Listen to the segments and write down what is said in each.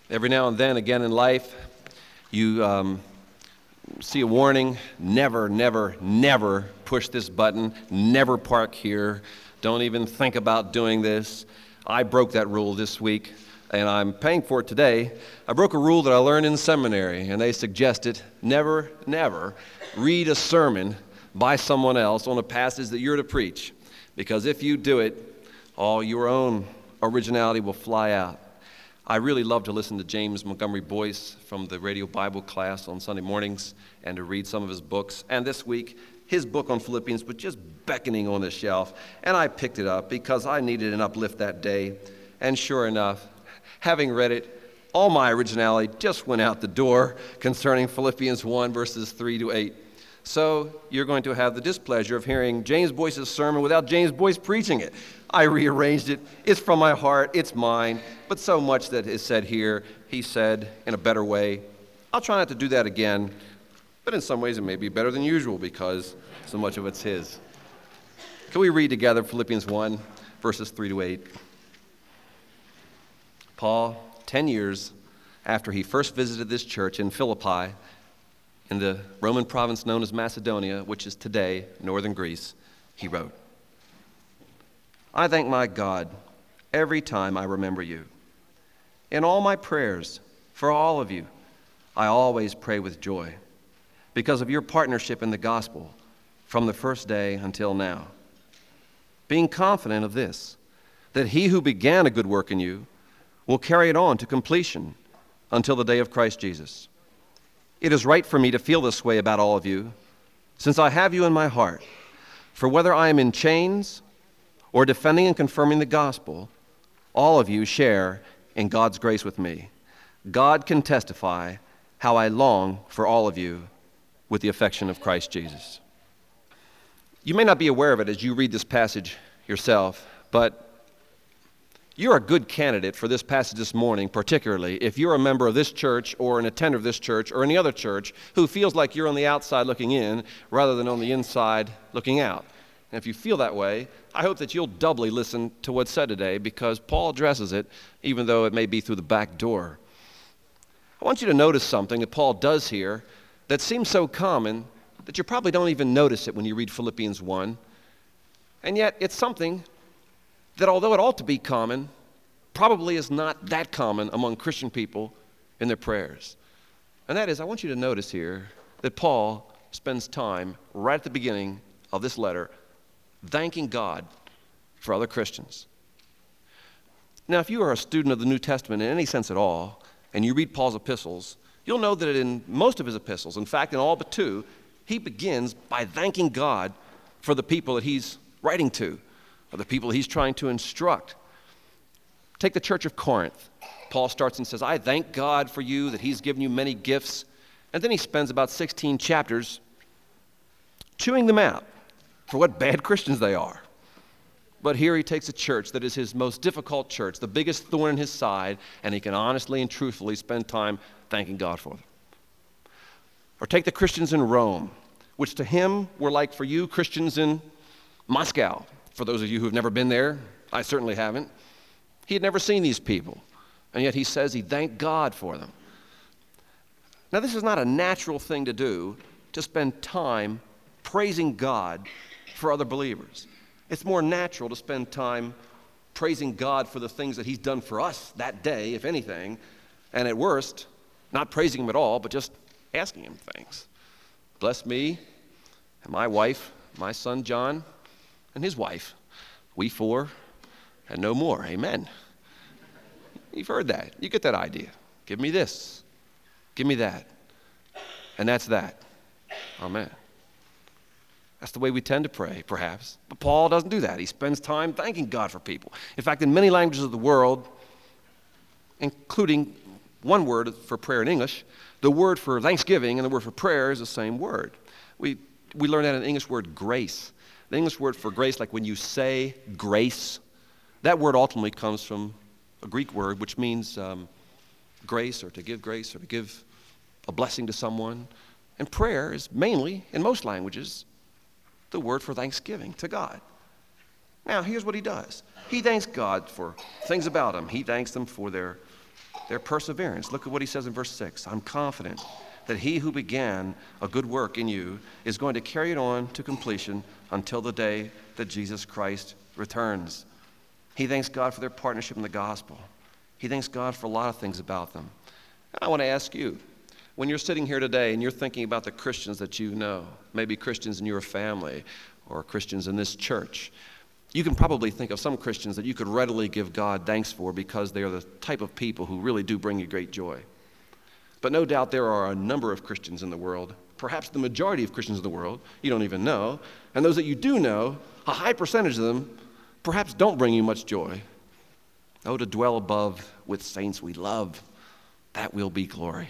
Every now and then, again in life, you see a warning, never, never, never push this button, never park here, don't even think about doing this. I broke that rule this week, and I'm paying for it today. I broke a rule that I learned in seminary, and they suggested never, never read a sermon by someone else on a passage that you're to preach, because if you do it, all your own originality will fly out. I really love to listen to James Montgomery Boyce from the radio Bible class on Sunday mornings and to read some of his books. And this week, his book on Philippians was just beckoning on the shelf, and I picked it up because I needed an uplift that day. And sure enough, having read it, all my originality just went out the door concerning Philippians 1, verses 3 to 8. So you're going to have the displeasure of hearing James Boyce's sermon without James Boyce preaching it. I rearranged it. It's from my heart. It's mine. But so much that is said here, he said in a better way. I'll try not to do that again, but in some ways it may be better than usual because so much of it's his. Can we read together Philippians 1, verses 3 to 8? Paul, 10 years after he first visited this church in Philippi, in the Roman province known as Macedonia, which is today northern Greece, he wrote, I thank my God every time I remember you. In all my prayers for all of you, I always pray with joy because of your partnership in the gospel from the first day until now. Being confident of this, that he who began a good work in you will carry it on to completion until the day of Christ Jesus. It is right for me to feel this way about all of you, since I have you in my heart. For whether I am in chains or defending and confirming the gospel, all of you share in God's grace with me. God can testify how I long for all of you with the affection of Christ Jesus. You may not be aware of it as you read this passage yourself, but you're a good candidate for this passage this morning, particularly if you're a member of this church or an attender of this church or any other church who feels like you're on the outside looking in rather than on the inside looking out. And if you feel that way, I hope that you'll doubly listen to what's said today because Paul addresses it, even though it may be through the back door. I want you to notice something that Paul does here that seems so common that you probably don't even notice it when you read Philippians 1. And yet it's something that, although it ought to be common, probably is not that common among Christian people in their prayers. And that is, I want you to notice here that Paul spends time right at the beginning of this letter thanking God for other Christians. Now, if you are a student of the New Testament in any sense at all, and you read Paul's epistles, you'll know that in most of his epistles, in fact, in all but two, he begins by thanking God for the people that he's writing to, or the people he's trying to instruct. Take the church of Corinth. Paul starts and says, I thank God for you that he's given you many gifts. And then he spends about 16 chapters chewing them out for what bad Christians they are. But here he takes a church that is his most difficult church, the biggest thorn in his side, and he can honestly and truthfully spend time thanking God for them. Or take the Christians in Rome, which to him were like for you Christians in Moscow. For those of you who have never been there, I certainly haven't. He had never seen these people, and yet he says he thanked God for them. Now, this is not a natural thing to do, to spend time praising God for other believers. It's more natural to spend time praising God for the things that he's done for us that day, if anything, and at worst, not praising him at all, but just asking him things. Bless me and my wife, my son John, and his wife. We four and no more. Amen. You've heard that. You get that idea. Give me this. Give me that. And that's that. Amen. That's the way we tend to pray, perhaps. But Paul doesn't do that. He spends time thanking God for people. In fact, in many languages of the world, including one word for prayer in English, the word for thanksgiving and the word for prayer is the same word. We learn that in the English word grace. The English word for grace, like when you say grace, that word ultimately comes from a Greek word which means grace or to give a blessing to someone. And prayer is mainly, in most languages, the word for thanksgiving to God. Now, here's what he does. He thanks God for things about him. He thanks them for their their perseverance. Look at what he says in verse 6. I'm confident that he who began a good work in you is going to carry it on to completion until the day that Jesus Christ returns. He thanks God for their partnership in the gospel. He thanks God for a lot of things about them. I want to ask you, when you're sitting here today and you're thinking about the Christians that you know, maybe Christians in your family or Christians in this church, you can probably think of some Christians that you could readily give God thanks for because they are the type of people who really do bring you great joy. But no doubt there are a number of Christians in the world, perhaps the majority of Christians in the world, you don't even know, and those that you do know, a high percentage of them perhaps don't bring you much joy. Oh, to dwell above with saints we love, that will be glory.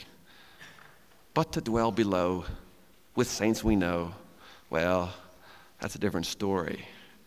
But to dwell below with saints we know, well, that's a different story.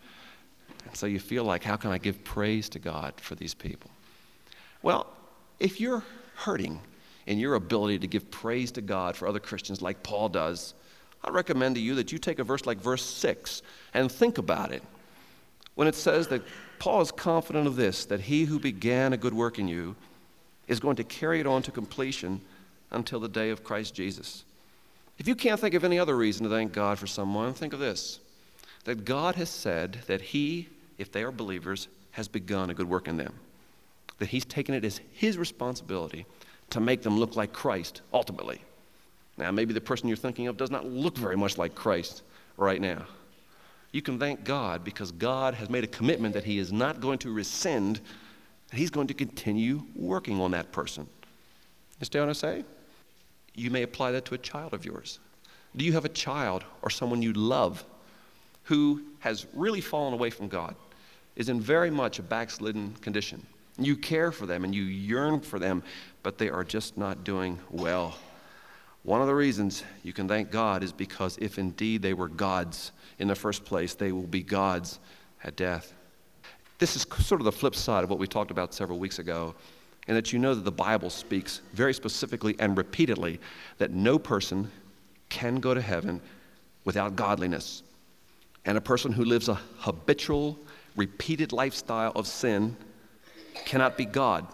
And so you feel like, how can I give praise to God for these people? Well, if you're hurting in your ability to give praise to God for other Christians like Paul does, I recommend to you that you take a verse like verse 6 and think about it. When it says that Paul is confident of this, that he who began a good work in you is going to carry it on to completion until the day of Christ Jesus. If you can't think of any other reason to thank God for someone, think of this, that God has said that he, if they are believers, has begun a good work in them, that he's taken it as his responsibility to make them look like Christ, ultimately. Now, maybe the person you're thinking of does not look very much like Christ right now. You can thank God because God has made a commitment that he is not going to rescind, that he's going to continue working on that person. You understand what I say? You may apply that to a child of yours. Do you have a child or someone you love who has really fallen away from God, is in very much a backslidden condition? You care for them and you yearn for them, but they are just not doing well. One of the reasons you can thank God is because if indeed they were gods in the first place, they will be gods at death. This is sort of the flip side of what we talked about several weeks ago, and that you know that the Bible speaks very specifically and repeatedly that no person can go to heaven without godliness. And a person who lives a habitual, repeated lifestyle of sin cannot be God.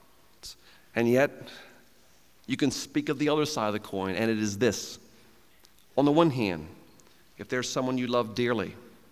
And yet, you can speak of the other side of the coin, and it is this. On the one hand, if there's someone you love dearly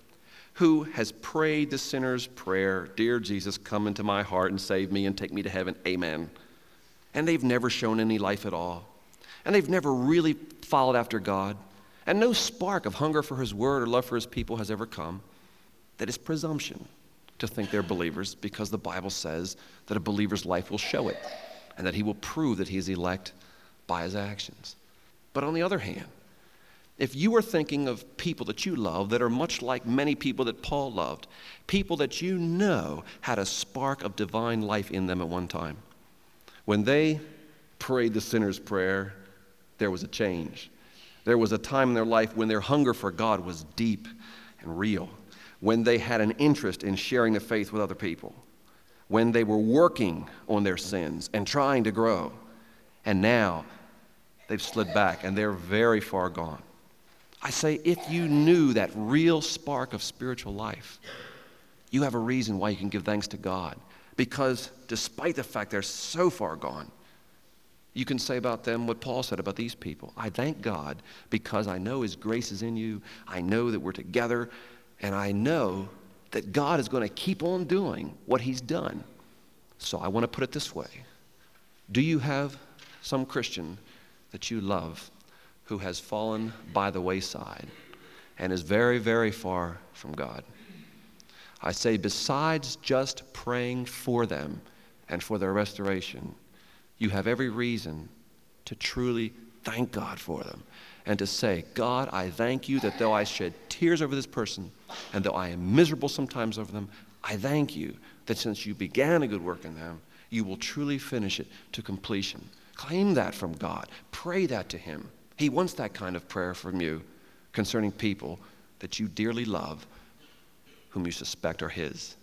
who has prayed the sinner's prayer, "Dear Jesus, come into my heart and save me and take me to heaven, amen," and they've never shown any life at all, and they've never really followed after God, and no spark of hunger for his word or love for his people has ever come, that is presumption to think they're believers, because the Bible says that a believer's life will show it, and that he will prove that he is elect by his actions. But on the other hand, if you are thinking of people that you love that are much like many people that Paul loved, people that you know had a spark of divine life in them at one time, when they prayed the sinner's prayer, there was a change. There was a time in their life when their hunger for God was deep and real, when they had an interest in sharing the faith with other people, when they were working on their sins and trying to grow. And now they've slid back and they're very far gone. I say, if you knew that real spark of spiritual life, you have a reason why you can give thanks to God. Because despite the fact they're so far gone, you can say about them what Paul said about these people. I thank God because I know his grace is in you. I know that we're together, and I know that God is going to keep on doing what he's done. So I want to put it this way. Do you have some Christian that you love who has fallen by the wayside and is very, very far from God? I say, besides just praying for them and for their restoration, you have every reason to truly thank God for them and to say, God, I thank you that though I shed tears over this person and though I am miserable sometimes over them, I thank you that since you began a good work in them, you will truly finish it to completion. Claim that from God. Pray that to him. He wants that kind of prayer from you concerning people that you dearly love, whom you suspect are his.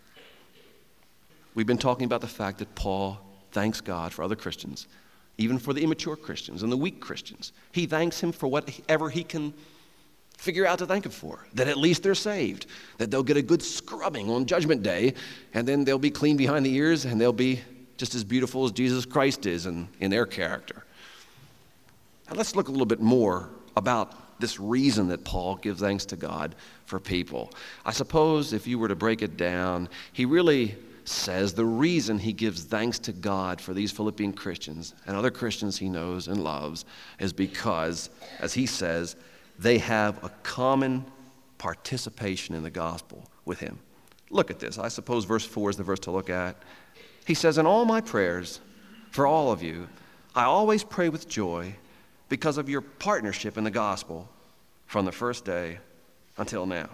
We've been talking about the fact that Paul thanks God for other Christians, even for the immature Christians and the weak Christians. He thanks him for whatever he can figure out to thank him for, that at least they're saved, that they'll get a good scrubbing on Judgment Day, and then they'll be clean behind the ears and they'll be just as beautiful as Jesus Christ is in their character. Now let's look a little bit more about this reason that Paul gives thanks to God for people. I suppose if you were to break it down, he really says the reason he gives thanks to God for these Philippian Christians and other Christians he knows and loves is because, as he says, they have a common participation in the gospel with him. Look at this. I suppose verse 4 is the verse to look at. He says, "In all my prayers for all of you, I always pray with joy because of your partnership in the gospel from the first day until now."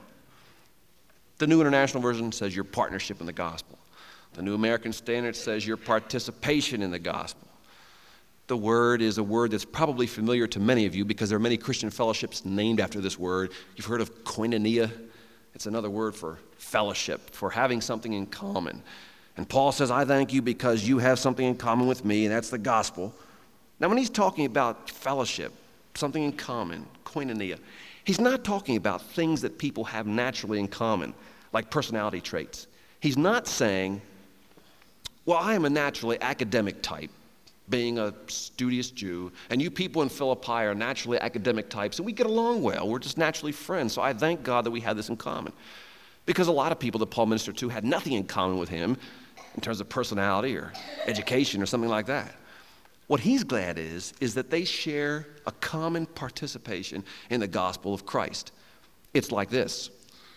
The New International Version says your partnership in the gospel. The New American Standard says your participation in the gospel. The word is a word that's probably familiar to many of you because there are many Christian fellowships named after this word. You've heard of koinonia. It's another word for fellowship, for having something in common. And Paul says, I thank you because you have something in common with me, and that's the gospel. Now, when he's talking about fellowship, something in common, koinonia, he's not talking about things that people have naturally in common, like personality traits. He's not saying, well, I am a naturally academic type, being a studious Jew, and you people in Philippi are naturally academic types, and we get along well. We're just naturally friends, so I thank God that we have this in common. Because a lot of people that Paul ministered to had nothing in common with him in terms of personality or education or something like that. What he's glad is that they share a common participation in the gospel of Christ. It's like this.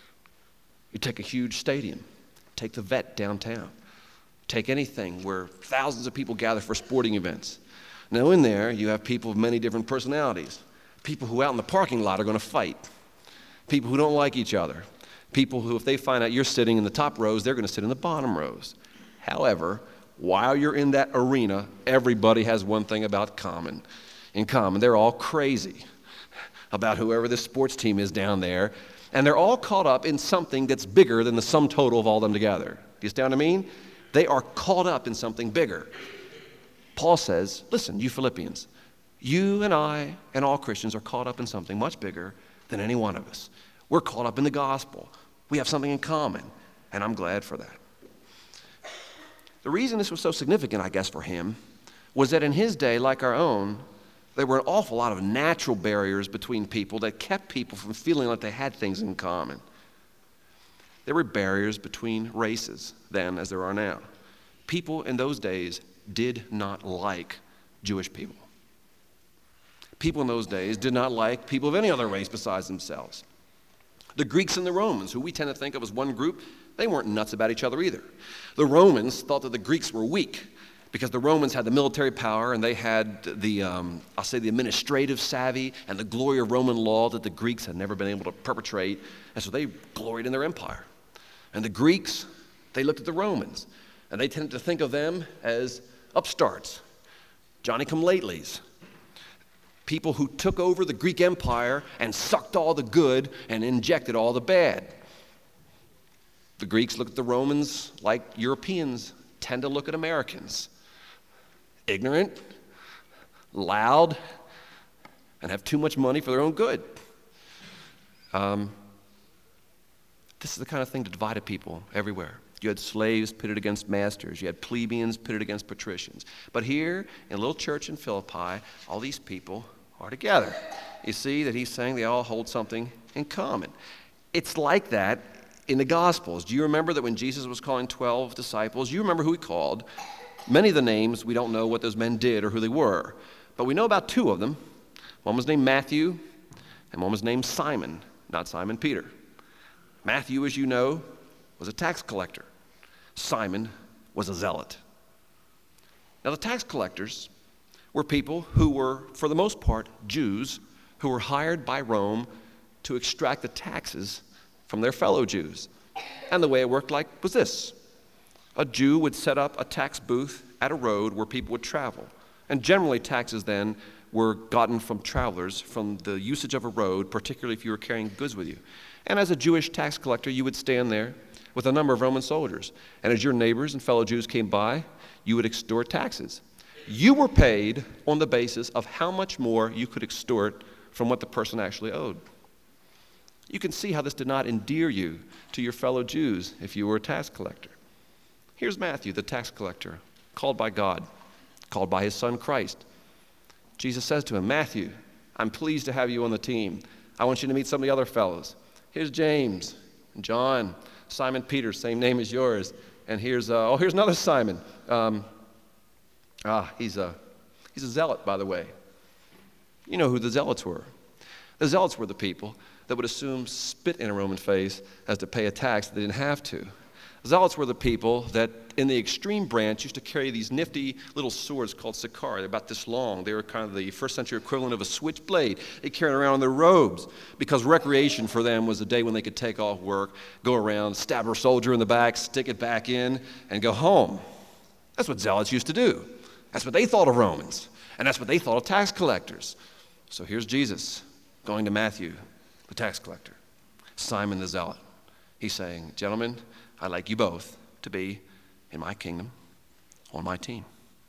You take a huge stadium, take the Vet downtown. Take anything where thousands of people gather for sporting events. Now in there, you have people of many different personalities. People who out in the parking lot are going to fight. People who don't like each other. People who, if they find out you're sitting in the top rows, they're going to sit in the bottom rows. However, while you're in that arena, everybody has one thing in common. They're all crazy about whoever this sports team is down there. And they're all caught up in something that's bigger than the sum total of all of them together. Do you understand what I mean? They are caught up in something bigger. Paul says, listen, you Philippians, you and I and all Christians are caught up in something much bigger than any one of us. We're caught up in the gospel. We have something in common, and I'm glad for that. The reason this was so significant, I guess, for him was that in his day, like our own, there were an awful lot of natural barriers between people that kept people from feeling like they had things in common. There were barriers between races then as there are now. People in those days did not like Jewish people. People in those days did not like people of any other race besides themselves. The Greeks and the Romans, who we tend to think of as one group, they weren't nuts about each other either. The Romans thought that the Greeks were weak because the Romans had the military power and they had the administrative savvy and the glory of Roman law that the Greeks had never been able to perpetrate, and so they gloried in their empire. And the Greeks, they looked at the Romans, and they tended to think of them as upstarts, Johnny-come-latelys, people who took over the Greek Empire and sucked all the good and injected all the bad. The Greeks looked at the Romans like Europeans tend to look at Americans. Ignorant, loud, and have too much money for their own good. This is the kind of thing that divided people everywhere. You had slaves pitted against masters. You had plebeians pitted against patricians. But here, in a little church in Philippi, all these people are together. You see that he's saying they all hold something in common. It's like that in the Gospels. Do you remember that when Jesus was calling 12 disciples, you remember who he called? Many of the names, we don't know what those men did or who they were. But we know about two of them. One was named Matthew, and one was named Simon, not Simon Peter. Matthew, as you know, was a tax collector. Simon was a zealot. Now, the tax collectors were people who were, for the most part, Jews who were hired by Rome to extract the taxes from their fellow Jews. And the way it worked was this. A Jew would set up a tax booth at a road where people would travel. And generally, taxes then were gotten from travelers from the usage of a road, particularly if you were carrying goods with you. And as a Jewish tax collector, you would stand there with a number of Roman soldiers. And as your neighbors and fellow Jews came by, you would extort taxes. You were paid on the basis of how much more you could extort from what the person actually owed. You can see how this did not endear you to your fellow Jews if you were a tax collector. Here's Matthew, the tax collector, called by God, called by his son Christ. Jesus says to him, Matthew, I'm pleased to have you on the team. I want you to meet some of the other fellows. Here's James, John, Simon Peter, same name as yours. And here's another Simon. He's a zealot, by the way. You know who the zealots were. The zealots were the people that would assume spit in a Roman face as to pay a tax that they didn't have to. Zealots were the people that in the extreme branch used to carry these nifty little swords called sikar. They're about this long. They were kind of the first century equivalent of a switchblade. They carried around in their robes because recreation for them was a day when they could take off work, go around, stab a soldier in the back, stick it back in, and go home. That's what zealots used to do. That's what they thought of Romans, and that's what they thought of tax collectors. So here's Jesus going to Matthew, the tax collector, Simon the zealot. He's saying, gentlemen, I'd like you both to be in my kingdom, on my team.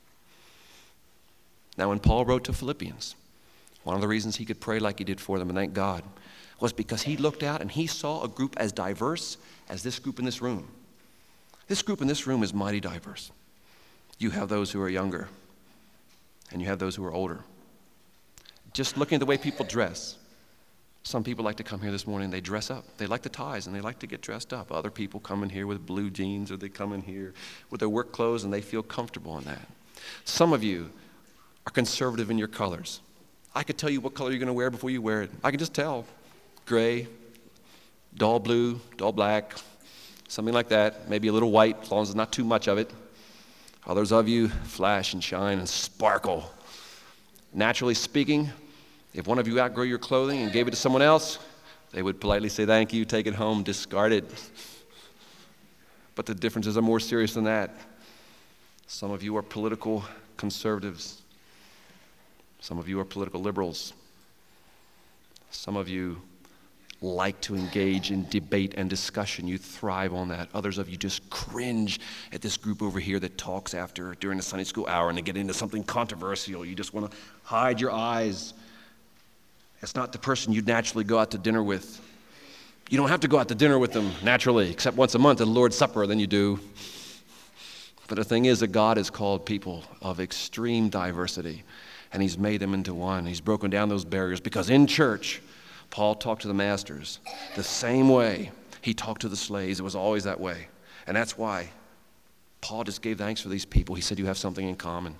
Now, when Paul wrote to Philippians, one of the reasons he could pray like he did for them and thank God was because he looked out and he saw a group as diverse as this group in this room. This group in this room is mighty diverse. You have those who are younger, and you have those who are older. Just looking at the way people dress. Some people like to come here this morning, they dress up. They like the ties, and they like to get dressed up. Other people come in here with blue jeans, or they come in here with their work clothes, and they feel comfortable in that. Some of you are conservative in your colors. I could tell you what color you're going to wear before you wear it. I can just tell. Gray, dull blue, dull black, something like that. Maybe a little white, as long as there's not too much of it. Others of you flash and shine and sparkle. Naturally speaking, if one of you outgrew your clothing and gave it to someone else, they would politely say, thank you, take it home, discard it. But the differences are more serious than that. Some of you are political conservatives. Some of you are political liberals. Some of you like to engage in debate and discussion. You thrive on that. Others of you just cringe at this group over here that talks during the Sunday school hour and they get into something controversial. You just want to hide your eyes. It's not the person you'd naturally go out to dinner with. You don't have to go out to dinner with them naturally, except once a month at the Lord's Supper, then you do. But the thing is that God has called people of extreme diversity, and he's made them into one. He's broken down those barriers because in church, Paul talked to the masters the same way he talked to the slaves. It was always that way. And that's why Paul just gave thanks for these people. He said, you have something in common.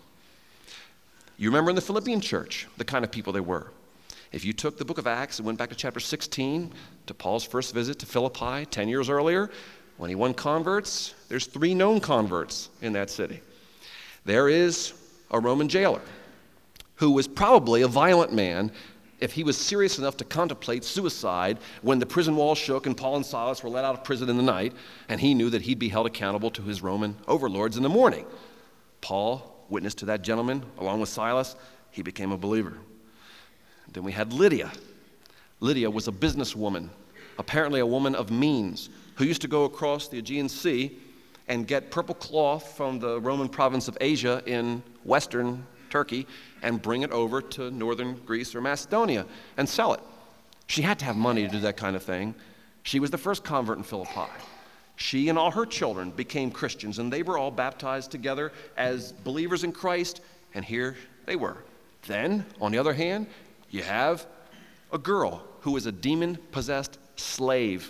You remember in the Philippian church, the kind of people they were. If you took the book of Acts and went back to chapter 16, to Paul's first visit to Philippi 10 years earlier, when he won converts, there's 3 known converts in that city. There is a Roman jailer who was probably a violent man if he was serious enough to contemplate suicide when the prison walls shook and Paul and Silas were let out of prison in the night, and he knew that he'd be held accountable to his Roman overlords in the morning. Paul witnessed to that gentleman along with Silas. He became a believer. Then we had Lydia. Lydia was a businesswoman, apparently a woman of means, who used to go across the Aegean Sea and get purple cloth from the Roman province of Asia in western Turkey and bring it over to northern Greece or Macedonia and sell it. She had to have money to do that kind of thing. She was the first convert in Philippi. She and all her children became Christians, and they were all baptized together as believers in Christ, and here they were. Then, on the other hand, you have a girl who was a demon-possessed slave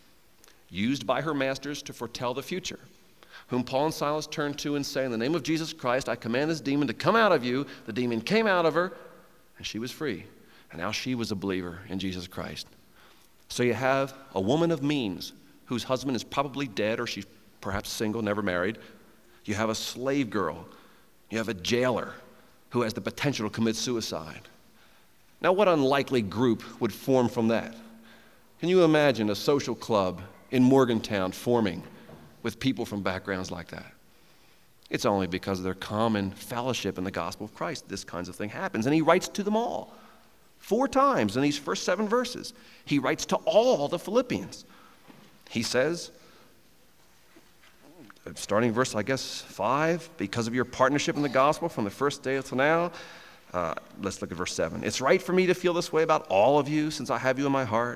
used by her masters to foretell the future, whom Paul and Silas turned to and say, in the name of Jesus Christ, I command this demon to come out of you. The demon came out of her, and she was free. And now she was a believer in Jesus Christ. So you have a woman of means whose husband is probably dead, or she's perhaps single, never married. You have a slave girl. You have a jailer who has the potential to commit suicide. Now, what unlikely group would form from that? Can you imagine a social club in Morgantown forming with people from backgrounds like that? It's only because of their common fellowship in the gospel of Christ this kinds of thing happens. And he writes to them all. 4 times in these first 7 verses. He writes to all the Philippians. He says, starting verse, 5, because of your partnership in the gospel from the first day until now. Let's look at verse 7. It's right for me to feel this way about all of you since I have you in my heart.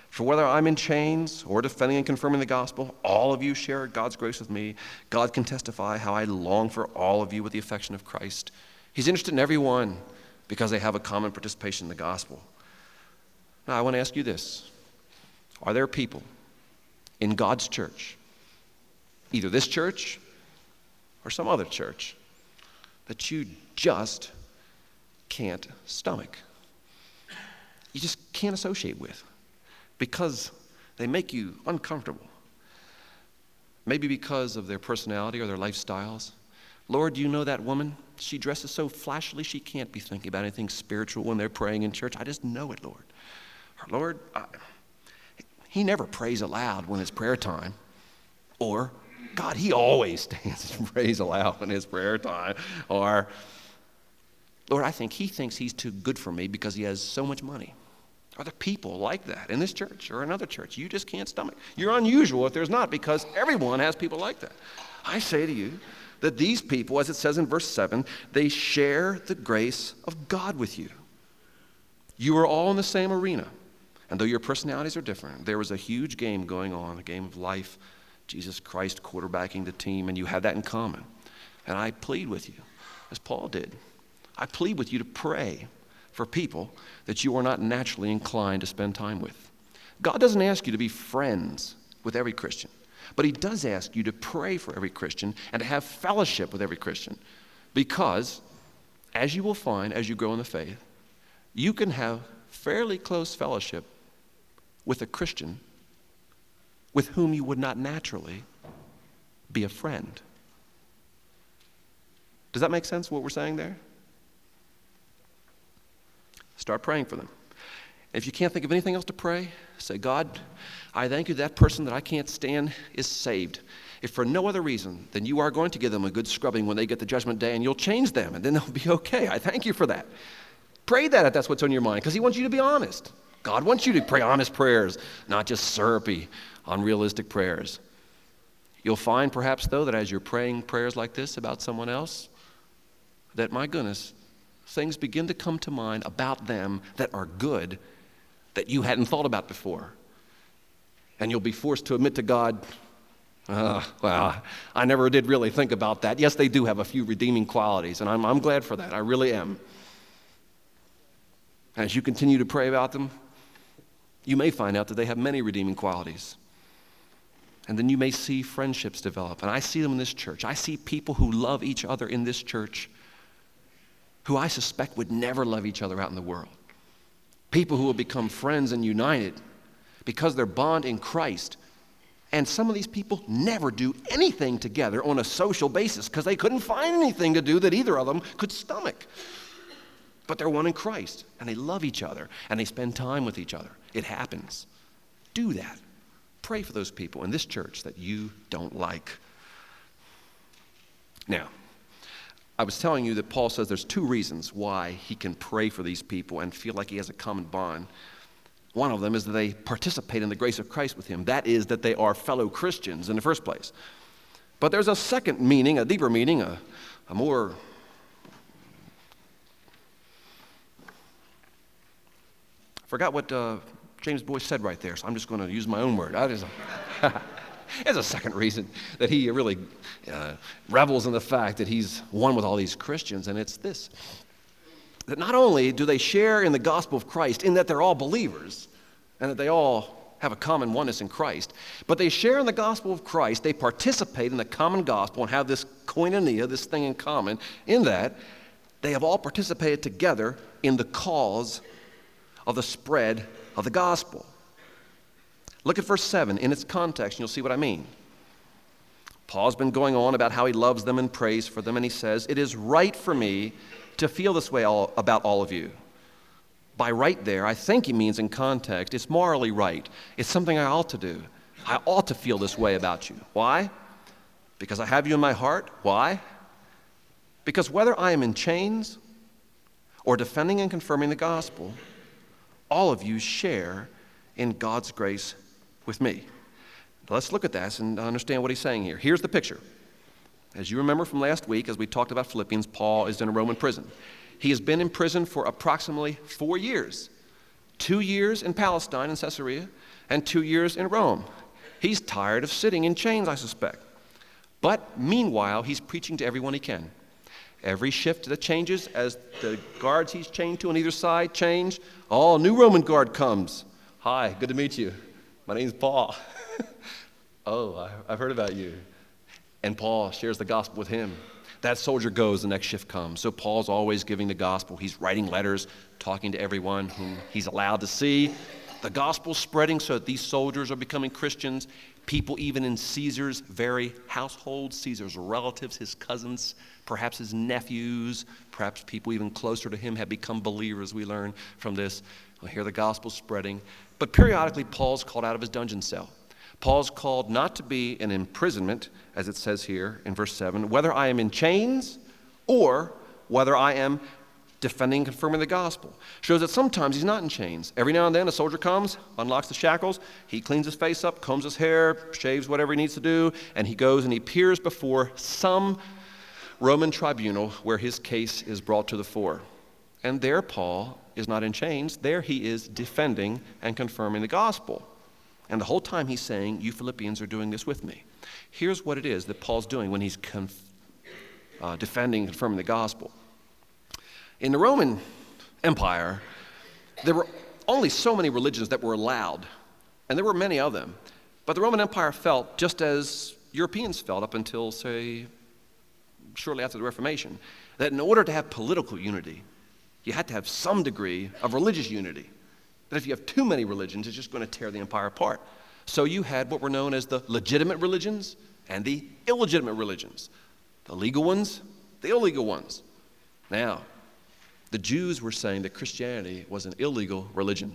For whether I'm in chains or defending and confirming the gospel, all of you share God's grace with me. God can testify how I long for all of you with the affection of Christ. He's interested in everyone because they have a common participation in the gospel. Now, I want to ask you this. Are there people in God's church, either this church or some other church, that you just can't stomach? You just can't associate with because they make you uncomfortable. Maybe because of their personality or their lifestyles. Lord, do you know that woman? She dresses so flashily she can't be thinking about anything spiritual when they're praying in church. I just know it, Lord. Or, Lord, he never prays aloud when it's prayer time. Or, God, he always stands and prays aloud when it's prayer time. Or, Lord, I think he thinks he's too good for me because he has so much money. Are there people like that in this church or another church you just can't stomach? You're unusual if there's not, because everyone has people like that. I say to you that these people, as it says in verse 7, they share the grace of God with you. You are all in the same arena. And though your personalities are different, there was a huge game going on, a game of life, Jesus Christ quarterbacking the team, and you have that in common. And I plead with you, as Paul did, I plead with you to pray for people that you are not naturally inclined to spend time with. God doesn't ask you to be friends with every Christian, but he does ask you to pray for every Christian and to have fellowship with every Christian, because, as you will find as you grow in the faith, you can have fairly close fellowship with a Christian with whom you would not naturally be a friend. Does that make sense, what we're saying there? Start praying for them. If you can't think of anything else to pray, say, God, I thank you that person that I can't stand is saved. If for no other reason, then you are going to give them a good scrubbing when they get the judgment day, and you'll change them, and then they'll be okay. I thank you for that. Pray that if that's what's on your mind, because he wants you to be honest. God wants you to pray honest prayers, not just syrupy, unrealistic prayers. You'll find perhaps, though, that as you're praying prayers like this about someone else, that, my goodness, things begin to come to mind about them that are good that you hadn't thought about before. And you'll be forced to admit to God, well, I never did really think about that. Yes, they do have a few redeeming qualities, and I'm glad for that. I really am. As you continue to pray about them, you may find out that they have many redeeming qualities. And then you may see friendships develop. And I see them in this church. I see people who love each other in this church who I suspect would never love each other out in the world. People who will become friends and united because their bond in Christ. And some of these people never do anything together on a social basis because they couldn't find anything to do that either of them could stomach. But they're one in Christ, and they love each other, and they spend time with each other. It happens. Do that. Pray for those people in this church that you don't like. Now, I was telling you that Paul says there's two reasons why he can pray for these people and feel like he has a common bond. One of them is that they participate in the grace of Christ with him. That is, that they are fellow Christians in the first place. But there's a second meaning, a deeper meaning, a more... I forgot what James Boyce said right there, so I'm just going to use my own word. There's a second reason that he really revels in the fact that he's one with all these Christians, and it's this. That not only do they share in the gospel of Christ in that they're all believers and that they all have a common oneness in Christ, but they share in the gospel of Christ, they participate in the common gospel and have this koinonia, this thing in common, in that they have all participated together in the cause of the spread of the gospel. Look at verse 7 in its context, and you'll see what I mean. Paul's been going on about how he loves them and prays for them, and he says, it is right for me to feel this way about all of you. By right there, I think he means in context, it's morally right. It's something I ought to do. I ought to feel this way about you. Why? Because I have you in my heart. Why? Because whether I am in chains or defending and confirming the gospel, all of you share in God's grace with me. Let's look at that and understand what he's saying here. Here's the picture. As you remember from last week, as we talked about Philippians, Paul is in a Roman prison. He has been in prison for approximately 4 years. 2 years in Palestine, in Caesarea, and 2 years in Rome. He's tired of sitting in chains, I suspect. But meanwhile, he's preaching to everyone he can. Every shift that changes, as the guards he's chained to on either side change, a new Roman guard comes. Hi, good to meet you. My name's Paul. Oh, I've heard about you. And Paul shares the gospel with him. That soldier goes, the next shift comes. So Paul's always giving the gospel. He's writing letters, talking to everyone whom he's allowed to see. The gospel's spreading so that these soldiers are becoming Christians. People even in Caesar's very household, Caesar's relatives, his cousins, perhaps his nephews, perhaps people even closer to him have become believers, we learn from this. We'll hear the gospel spreading. But periodically, Paul's called out of his dungeon cell. Paul's called not to be in imprisonment, as it says here in verse 7, whether I am in chains or whether I am defending and confirming the gospel. Shows that sometimes he's not in chains. Every now and then a soldier comes, unlocks the shackles, he cleans his face up, combs his hair, shaves whatever he needs to do, and he goes and he appears before some Roman tribunal where his case is brought to the fore. And there Paul is not in chains. There he is defending and confirming the gospel. And the whole time he's saying, you Philippians are doing this with me. Here's what it is that Paul's doing when he's defending and confirming the gospel. In the Roman Empire, there were only so many religions that were allowed, and there were many of them. But the Roman Empire felt just as Europeans felt up until, say, shortly after the Reformation, that in order to have political unity, you had to have some degree of religious unity. That if you have too many religions, it's just going to tear the empire apart. So you had what were known as the legitimate religions and the illegitimate religions. The legal ones, the illegal ones. Now, the Jews were saying that Christianity was an illegal religion.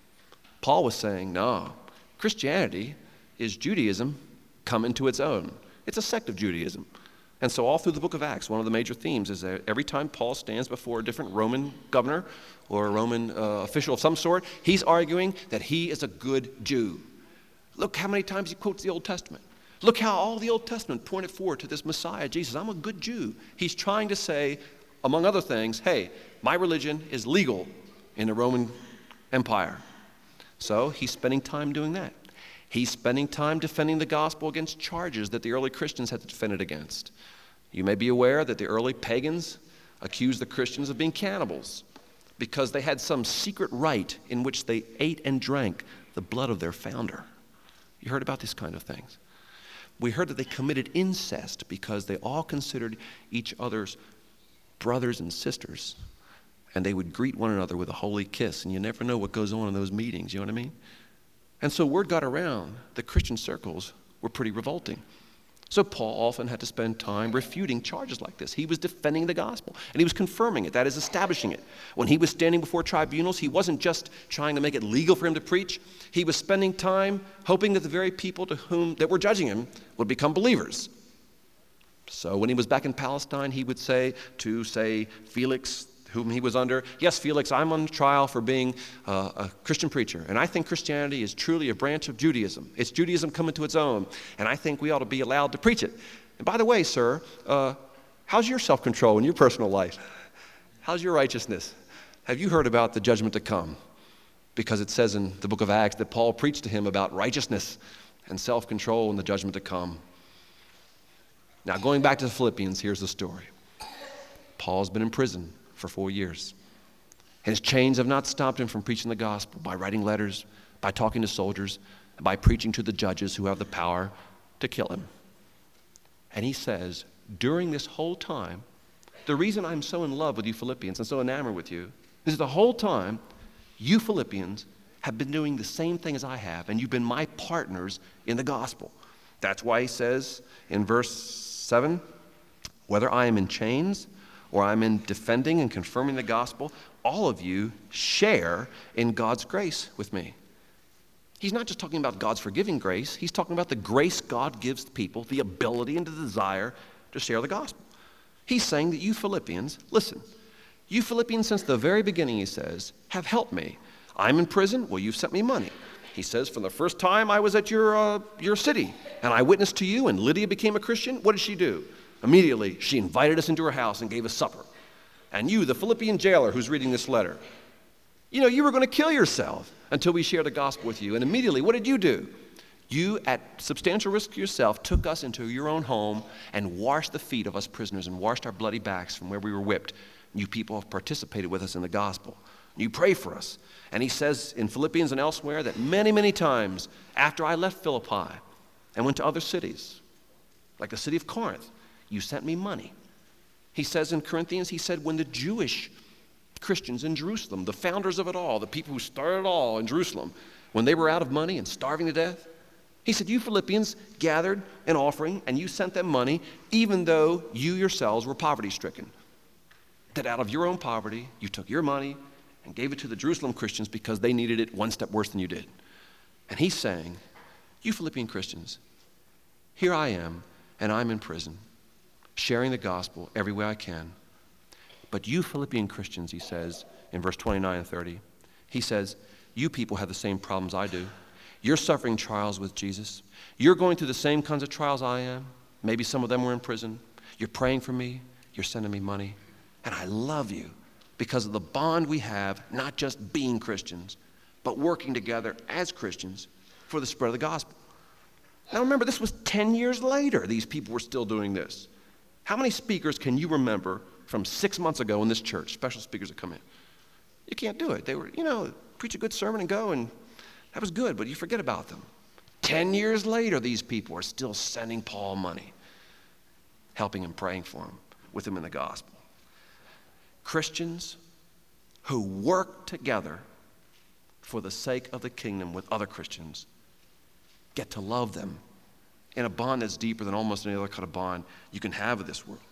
Paul was saying, no, Christianity is Judaism come into its own. It's a sect of Judaism. And so all through the book of Acts, one of the major themes is that every time Paul stands before a different Roman governor or a Roman official of some sort, he's arguing that he is a good Jew. Look how many times he quotes the Old Testament. Look how all the Old Testament pointed forward to this Messiah, Jesus. I'm a good Jew. He's trying to say, among other things, hey, my religion is legal in the Roman Empire. So he's spending time doing that. He's spending time defending the gospel against charges that the early Christians had to defend it against. You may be aware that the early pagans accused the Christians of being cannibals because they had some secret rite in which they ate and drank the blood of their founder. You heard about these kind of things. We heard that they committed incest because they all considered each other's brothers and sisters, and they would greet one another with a holy kiss, and you never know what goes on in those meetings, you know what I mean? And so word got around that Christian circles were pretty revolting. So Paul often had to spend time refuting charges like this. He was defending the gospel, and he was confirming it, that is, establishing it. When he was standing before tribunals, he wasn't just trying to make it legal for him to preach. He was spending time hoping that the very people that were judging him would become believers. So when he was back in Palestine, he would say to, Felix, whom he was under, yes, Felix, I'm on trial for being a Christian preacher, and I think Christianity is truly a branch of Judaism. It's Judaism coming to its own, and I think we ought to be allowed to preach it. And by the way, sir, how's your self-control in your personal life? How's your righteousness? Have you heard about the judgment to come? Because it says in the book of Acts that Paul preached to him about righteousness and self-control and the judgment to come. Now, going back to the Philippians, here's the story. Paul's been in prison for 4 years. And his chains have not stopped him from preaching the gospel by writing letters, by talking to soldiers, and by preaching to the judges who have the power to kill him. And he says, during this whole time, the reason I'm so in love with you Philippians and so enamored with you is the whole time you Philippians have been doing the same thing as I have, and you've been my partners in the gospel. That's why he says in verse 7, whether I am in chains or I'm in defending and confirming the gospel, all of you share in God's grace with me. He's not just talking about God's forgiving grace. He's talking about the grace God gives people, the ability and the desire to share the gospel. He's saying that you Philippians, listen, you Philippians since the very beginning, he says, have helped me. I'm in prison. Well, you've sent me money. He says, from the first time I was at your city, and I witnessed to you, and Lydia became a Christian, what did she do? Immediately, she invited us into her house and gave us supper. And you, the Philippian jailer who's reading this letter, You know, you were going to kill yourself until we shared the gospel with you. And immediately, what did you do? You, at substantial risk to yourself, took us into your own home and washed the feet of us prisoners and washed our bloody backs from where we were whipped. You people have participated with us in the gospel. You pray for us. And he says in Philippians and elsewhere that many, many times after I left Philippi and went to other cities, like the city of Corinth, you sent me money. He says in Corinthians, he said, when the Jewish Christians in Jerusalem, the founders of it all, the people who started it all in Jerusalem, when they were out of money and starving to death, he said, you Philippians gathered an offering and you sent them money even though you yourselves were poverty-stricken. That out of your own poverty, you took your money and gave it to the Jerusalem Christians because they needed it one step worse than you did. And he's saying, you Philippian Christians, here I am, and I'm in prison, sharing the gospel every way I can. But you Philippian Christians, he says in verse 29 and 30, he says, you people have the same problems I do. You're suffering trials with Jesus. You're going through the same kinds of trials I am. Maybe some of them were in prison. You're praying for me. You're sending me money. And I love you because of the bond we have, not just being Christians, but working together as Christians for the spread of the gospel. Now remember, this was 10 years later. These people were still doing this. How many speakers can you remember from 6 months ago in this church, special speakers that come in? You can't do it. They were, preach a good sermon and go, and that was good, but you forget about them. 10 years later, these people are still sending Paul money, helping him, praying for him, with him in the gospel. Christians who work together for the sake of the kingdom with other Christians get to love them in a bond that's deeper than almost any other kind of bond you can have with this world.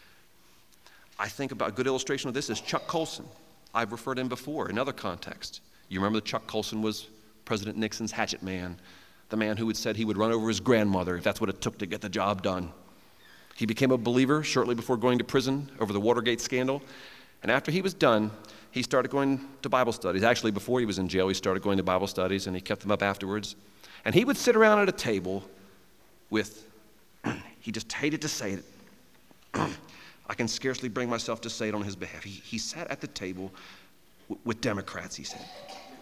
I think about a good illustration of this is Chuck Colson. I've referred to him before in other contexts. You remember that Chuck Colson was President Nixon's hatchet man, the man who had said he would run over his grandmother if that's what it took to get the job done. He became a believer shortly before going to prison over the Watergate scandal. And after he was done, he started going to Bible studies. Actually, before he was in jail, he started going to Bible studies, and he kept them up afterwards. And he would sit around at a table with, he just hated to say it. I can scarcely bring myself to say it on his behalf. He sat at the table with Democrats, he said.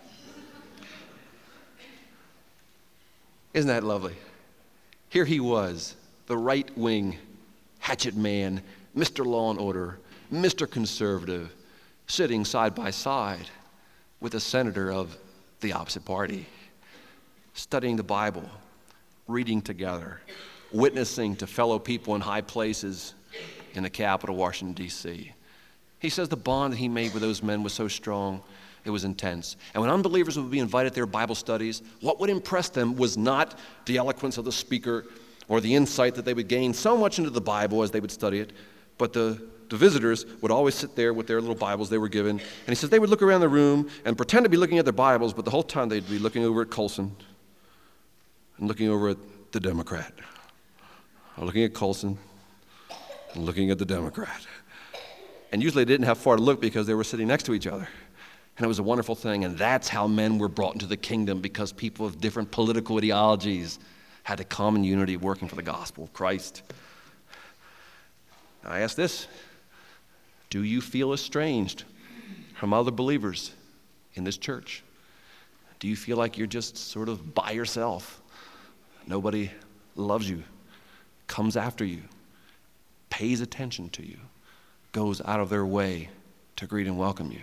Isn't that lovely? Here he was, the right-wing hatchet man, Mr. Law and Order, Mr. Conservative, sitting side by side with a senator of the opposite party, studying the Bible, reading together, witnessing to fellow people in high places in the capital, Washington, D.C. He says the bond that he made with those men was so strong, it was intense. And when unbelievers would be invited to their Bible studies, what would impress them was not the eloquence of the speaker or the insight that they would gain so much into the Bible as they would study it, but the visitors would always sit there with their little Bibles they were given. And he says they would look around the room and pretend to be looking at their Bibles, but the whole time they'd be looking over at Colson and looking over at the Democrat, or looking at Colson and looking at the Democrat. And usually they didn't have far to look because they were sitting next to each other. And it was a wonderful thing, and that's how men were brought into the kingdom, because people of different political ideologies had a common unity of working for the gospel of Christ. Now I ask this, do you feel estranged from other believers in this church? Do you feel like you're just sort of by yourself? Nobody loves you, comes after you, pays attention to you, goes out of their way to greet and welcome you.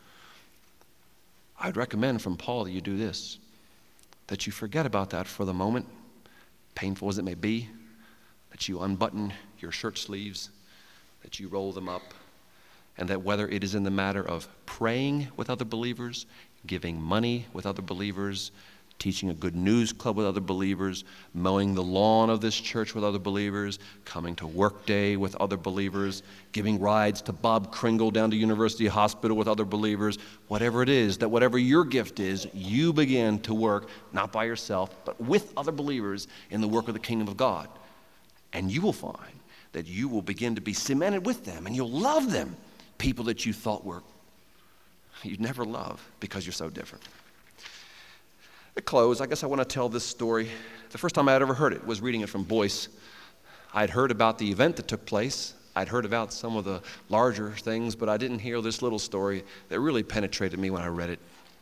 I'd recommend from Paul that you do this, that you forget about that for the moment, painful as it may be, that you unbutton your shirt sleeves, that you roll them up, and that whether it is in the matter of praying with other believers, giving money with other believers, teaching a good news club with other believers, mowing the lawn of this church with other believers, coming to work day with other believers, giving rides to Bob Kringle down to University Hospital with other believers, whatever it is, that whatever your gift is, you begin to work, not by yourself, but with other believers in the work of the kingdom of God. And you will find that you will begin to be cemented with them, and you'll love them, people that you thought you'd never love because you're so different. To close, I guess I want to tell this story. The first time I had ever heard it was reading it from Boyce. I had heard about the event that took place I'd heard about some of the larger things, but I didn't hear this little story that really penetrated me when I read it.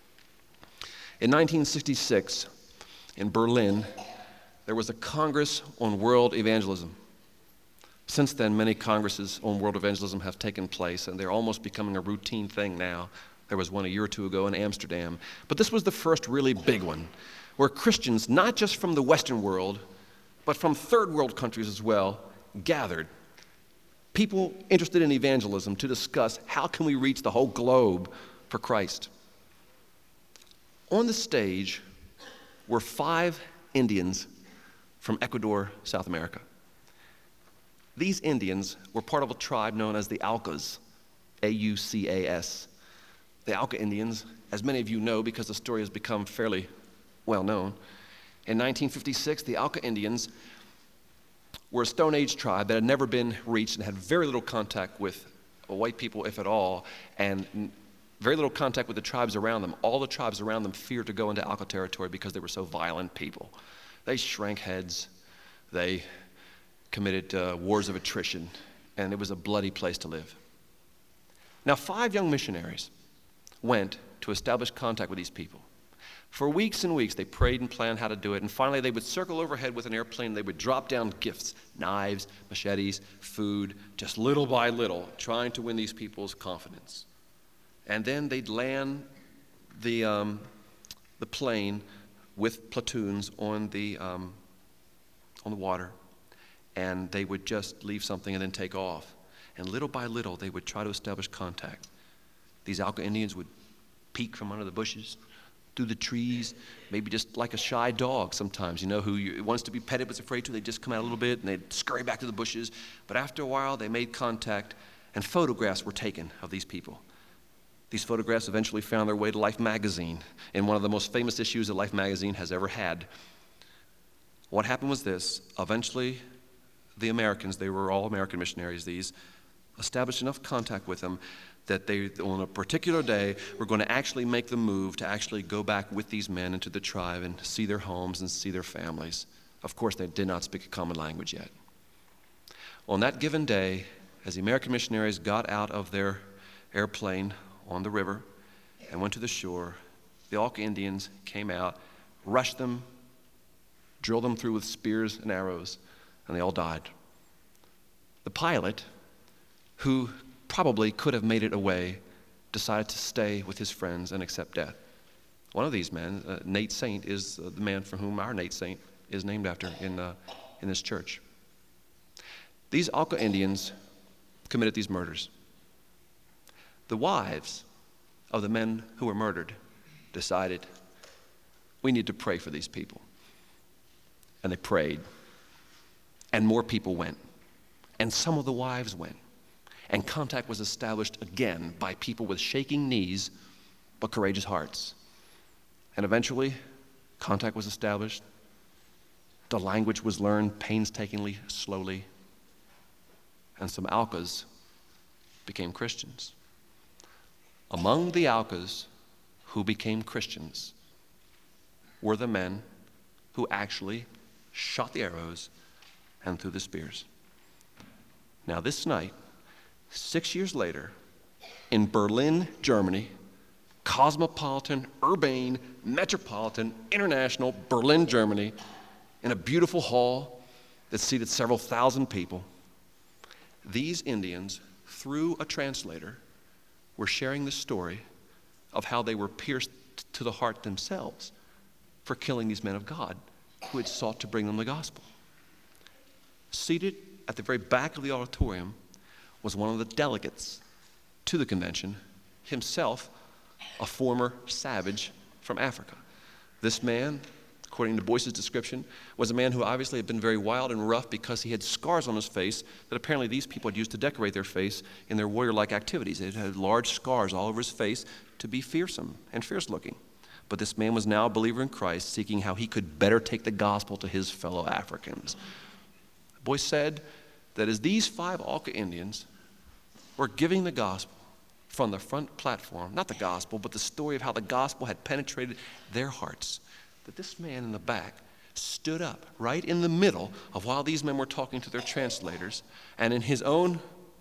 In 1966, in Berlin, there was a Congress on World Evangelism. Since then, many congresses on world evangelism have taken place, and they're almost becoming a routine thing now. There was one a year or two ago in Amsterdam. But this was the first really big one, where Christians, not just from the Western world, but from third world countries as well, gathered. People interested in evangelism to discuss how can we reach the whole globe for Christ. On the stage were 5 Indians from Ecuador, South America. These Indians were part of a tribe known as the Aucas, A-U-C-A-S. The Auca Indians, as many of you know because the story has become fairly well known, in 1956, the Auca Indians were a Stone Age tribe that had never been reached and had very little contact with white people, if at all, and very little contact with the tribes around them. All the tribes around them feared to go into Auca territory because they were so violent people. They shrank heads, they committed wars of attrition, and it was a bloody place to live. Now, 5 young missionaries went to establish contact with these people. For weeks and weeks, they prayed and planned how to do it, and finally they would circle overhead with an airplane. They would drop down gifts, knives, machetes, food, just little by little, trying to win these people's confidence. And then they'd land the plane with platoons on the water, and they would just leave something and then take off. And little by little, they would try to establish contact. These Auca Indians would peek from under the bushes, through the trees, maybe just like a shy dog sometimes, who wants to be petted but is afraid to. They'd just come out a little bit and they'd scurry back to the bushes. But after a while, they made contact, and photographs were taken of these people. These photographs eventually found their way to Life magazine, in one of the most famous issues that Life magazine has ever had. What happened was this: eventually, the Americans, they were all American missionaries, these, established enough contact with them that they, on a particular day, were going to actually make the move to actually go back with these men into the tribe and see their homes and see their families. Of course, they did not speak a common language yet. On that given day, as the American missionaries got out of their airplane on the river and went to the shore, the Auca Indians came out, rushed them, drilled them through with spears and arrows, and they all died. The pilot, who probably could have made it away, decided to stay with his friends and accept death. One of these men, Nate Saint, is the man from whom our Nate Saint is named after in this church. These Auca Indians committed these murders. The wives of the men who were murdered decided, we need to pray for these people. And they prayed, and more people went, and some of the wives went. And contact was established again by people with shaking knees but courageous hearts. And eventually, contact was established. The language was learned painstakingly, slowly. And some Aucas became Christians. Among the Aucas who became Christians were the men who actually shot the arrows and threw the spears. Now, this night, 6 years later, in Berlin, Germany, cosmopolitan, urbane, metropolitan, international Berlin, Germany, in a beautiful hall that seated several thousand people, these Indians, through a translator, were sharing the story of how they were pierced to the heart themselves for killing these men of God who had sought to bring them the gospel. Seated at the very back of the auditorium was one of the delegates to the convention, himself a former savage from Africa. This man, according to Boyce's description, was a man who obviously had been very wild and rough because he had scars on his face that apparently these people had used to decorate their face in their warrior-like activities. It had large scars all over his face to be fearsome and fierce-looking. But this man was now a believer in Christ, seeking how he could better take the gospel to his fellow Africans. Boyce said that as these 5 Auca Indians were giving the gospel from the front platform, not the gospel, but the story of how the gospel had penetrated their hearts, that this man in the back stood up right in the middle of while these men were talking to their translators, and in his own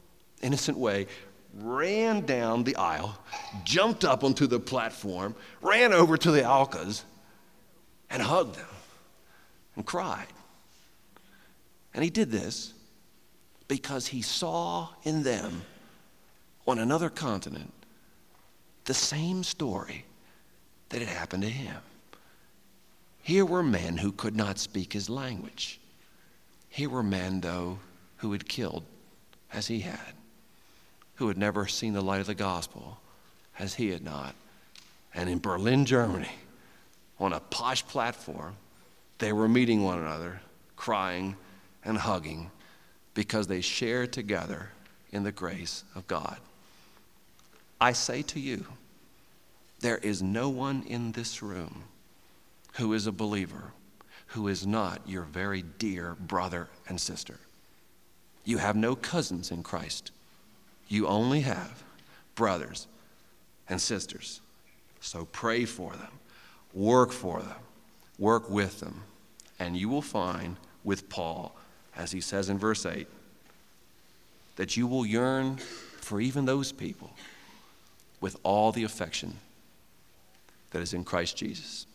innocent way, ran down the aisle, jumped up onto the platform, ran over to the Alkas, and hugged them and cried. And he did this because he saw in them, on another continent, the same story that had happened to him. Here were men who could not speak his language. Here were men, though, who had killed as he had, who had never seen the light of the gospel as he had not. And in Berlin, Germany, on a posh platform, they were meeting one another, crying and hugging because they shared together in the grace of God. I say to you, there is no one in this room who is a believer who is not your very dear brother and sister. You have no cousins in Christ. You only have brothers and sisters. So pray for them, work for them, work with them, and you will find with Paul, as he says in verse 8, that you will yearn for even those people with all the affection that is in Christ Jesus.